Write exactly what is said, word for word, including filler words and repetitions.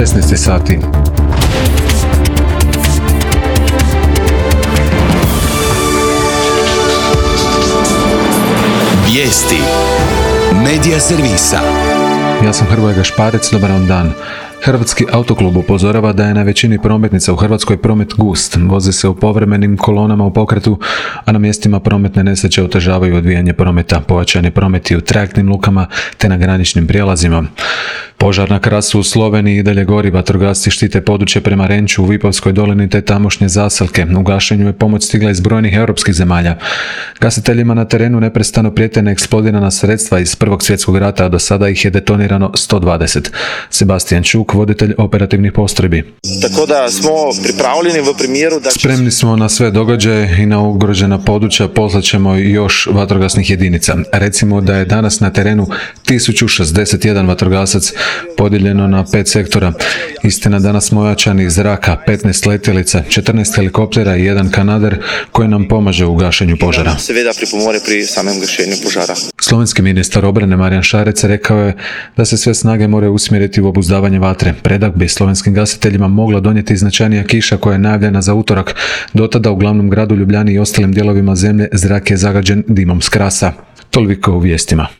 šesnaest sati. Vijesti Medija servisa. Ja sam Hrvoje Gašparec, dobar vam dan. Hrvatski autoklub upozorava da je na većini prometnica u Hrvatskoj promet gust. Vozi se u povremenim kolonama u pokretu, a na mjestima prometne nesreće otežavaju odvijanje prometa. Pojačani prometi u trajektnim lukama te na graničnim prijelazima. Požar na Krasu u Sloveniji i dalje gori. Vatrogasci štite područje prema Renču u Vipovskoj dolini te tamošnje zaselke. U gašenju je pomoć stigla iz brojnih europskih zemalja. Gasiteljima na terenu neprestano prijete neeksplodirana sredstva iz Prvog svjetskog rata, a do sada ih je detonirano sto dvadeset. Sebastian Čuk, voditelj operativnih postrojbi. Tako da smo pripravljeni v primjeru da... Spremni smo na sve događaje i na ugrožena područja poslaćemo još vatrogasnih jedinica. Recimo da je danas na terenu tisuću šezdeset jedan vatrogasac podijeljeno na pet sektora. Istina, danas smo ojačani iz zraka, petnaest letjelica, četrnaest helikoptera i jedan kanader koji nam pomaže u gašenju požara. Seveda pripomore pri samem gašenju požara. Slovenski ministar obrane Marjan Šarec rekao je da se sve snage moraju usmjeriti u obuzdavanje vatre. Predah bi slovenskim gasiteljima mogla donijeti značajnija kiša koja je najavljena za utorak. Do tada u glavnom gradu Ljubljani i ostalim dijelovima zemlje zrak je zagađen dimom s Krasa. Toliko u vijestima.